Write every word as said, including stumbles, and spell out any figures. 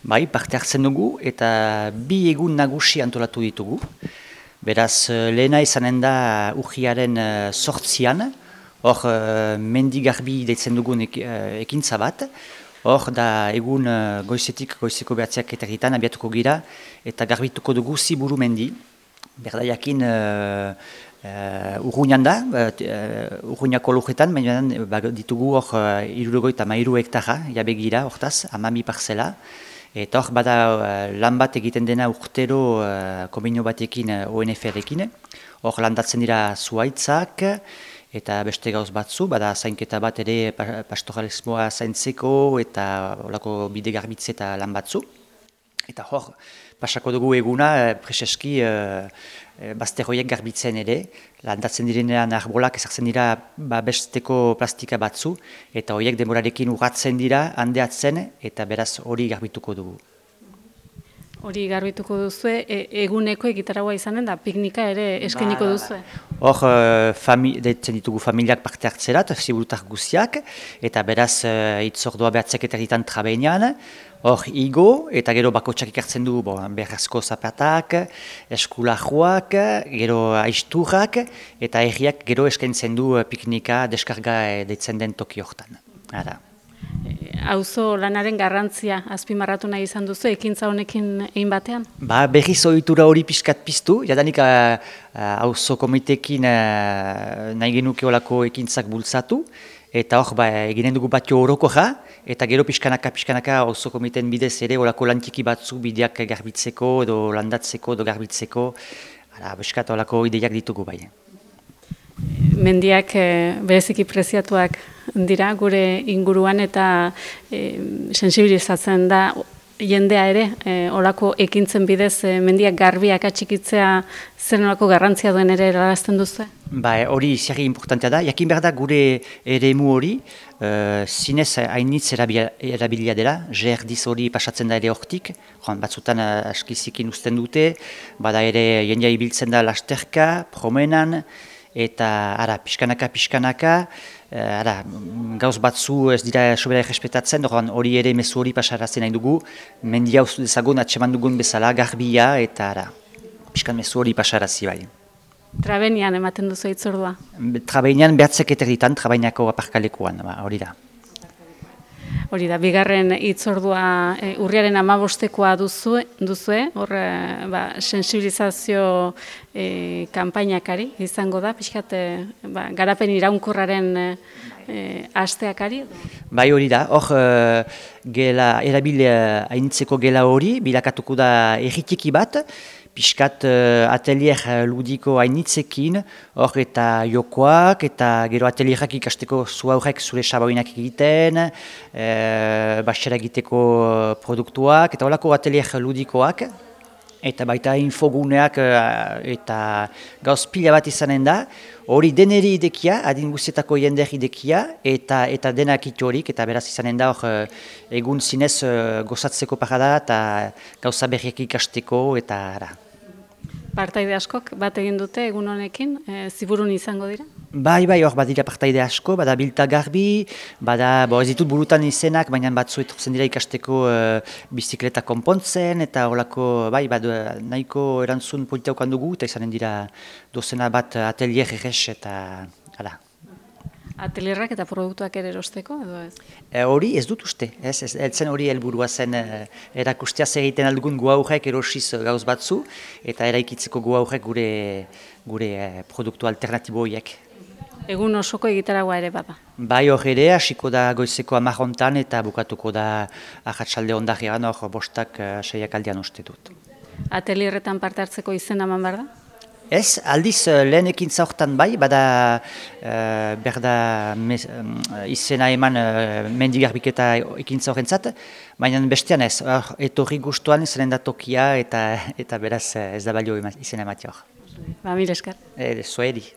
Bai, parte hartzen dugu eta bi egun nagusi antolatu ditugu. Beraz, lehena izanen da urriaren sortzian, hor mendigarbi deitzen dugun ek, ekintza bat. Hor da egun goizetik goizeko behatziak eta egitan abiatuko gira eta garbituko dugu Ziburu mendi. Berda jakin uh, uh, urruñan da, uh, urruñako lujetan, baina ditugu hor uh, irurogoi eta mairu hektara, jabegira, hortaz, amami parzela. Eta hor bada uh, lan bat egiten dena urtero uh, konbenio batekin uh, O N F rekin. Hor landatzen dira zuaitzak eta beste gauz batzu, bada zainketa bat ere pastoralismoa zaintzeko eta olako bide garbitze eta lan batzu. Eta hor, pasako dugu eguna, preseski uh, bazterroiek garbitzen ere, landatzen direnean arbolak ezartzen dira ba, besteko plastika batzu, eta horiek denborarekin urratzen dira, handeatzen, eta beraz hori garbituko dugu. Hori garbituko duzue, e, eguneko egitaragoa izanen da, piknika ere eskainiko ba, duzue? Hor, uh, fami, deitzen ditugu familiak parte hartzerat, ziburutar guziak, eta beraz uh, itzordua behatzek eta ditan trabeinean, hor igo, eta gero bakotxak ikartzen du bon, beharrazko zapatak, eskulajoak, gero aisturrak, eta herriak gero eskaintzen du piknika deskarga deitzen den toki hortan. Ara. Auzo lanaren garrantzia azpimarratu nahi izan duzu, ekintza honekin egin batean? Ba, berriz ohitura hori pixkat piztu, jadanik auzo komitekin uh, nahi genuke olako ekintzak bultzatu, eta hor, ba, eginen dugu batio horoko ja, eta gero pixkanaka, pixkanaka auzo komiten bidez ere olako lantiki batzu bideak garbitzeko, edo landatzeko, edo garbitzeko, ara, pixkat olako ideiak ditugu bai. Mendiak e, bereziki preziatuak dira gure inguruan eta e, sensibilizatzen da jendea ere, e, olako ekintzen bidez e, mendiak garbiak atxikitzea zer nolako garrantzia duen ere erarazten duzu? Ba, hori zerri importantea da, jakin behar da gure eremu hori, uh, zinez hainitz erabilia dela, jerdiz hori pasatzen da ere hortik, batzutan uh, askizikin uzten dute, bada ere jendea ibiltzen da lasterka, promenan, eta ara, pixkanaka, pixkanaka, uh, ara, gauz batzu ez dira sobera errespetatzen, hori ere mezu hori pasarazten nahi dugu, mendia ustu dezagun atseman dugun bezala, garbia, eta ara, pixkan mezu hori pasarazi bai. Trabenian ematen duzu hitzordua? Trabenian behatzek eterritan, Trabainako aparkalekuan, ba, hori da. Hori da, bigarren hitzordua e, urriaren hamabostekoa duzue, duzue hor e, ba, sensibilizazio e, kanpainakari izango da, pixkat e, ba, garapen iraunkorraren e, e, asteakari? Bai hori da, hor e, gela, erabil hainitzeko gela hori, bilakatuko da erritiki bat, pixkat uh, atelier ludiko hainitzekin, hor eta jokoak, eta gero atelierak ikasteko zu aurrek zure saboinak egiten, e, basera egiteko produktuak, eta horako atelier ludikoak, eta baita infoguneak eta gauz pila bat izanen da, hori deneri idekia, adin guzietako jender idekia, eta, eta denak itorik, eta beraz izanen da hor egun zinez gozatzeko parada, eta gauza berriak ikasteko, eta ara. Partaide askok bat egin dute egun honekin, e, Ziburun izango dira? Bai, bai, hor badira partaide asko, bada bilta garbi, bada, bo ez ditut burutan izenak, baina batzu etortzen dira ikasteko e, bizikleta konpontzen, eta horako, bai, bad, nahiko erantzun politaukan dugu, eta izanen dira dozena bat atelier errex, eta ala. Atelierrak eta produktuak ere erosteko, edo ez? E, hori ez dut uste, ez, ez, eltzen hori helburua zen e, erakustea zer egiten aldugun gu aurrek erosiz gauz batzu, eta eraikitzeko gu aurrek gure, gure e, produktu alternatibo horiek. Egun osoko egitaragoa ere bada? Bai hor ere, hasiko da goizeko hamarrontan eta bukatuko da ahatsalde ondarean hor bostak uh, seiak aldean uste dut. Atelierretan parte hartzeko izena eman behar da? Ez, aldiz lehen ekintza horretan bai, bada uh, berda mes, um, izena eman uh, mendigarbiketa ekintza horrentzat, baina bestean ez, or, etorri gustuan izanen da tokia eta, eta beraz ez da balio izena ematea hor. Ba, mil esker. E, Zuedi.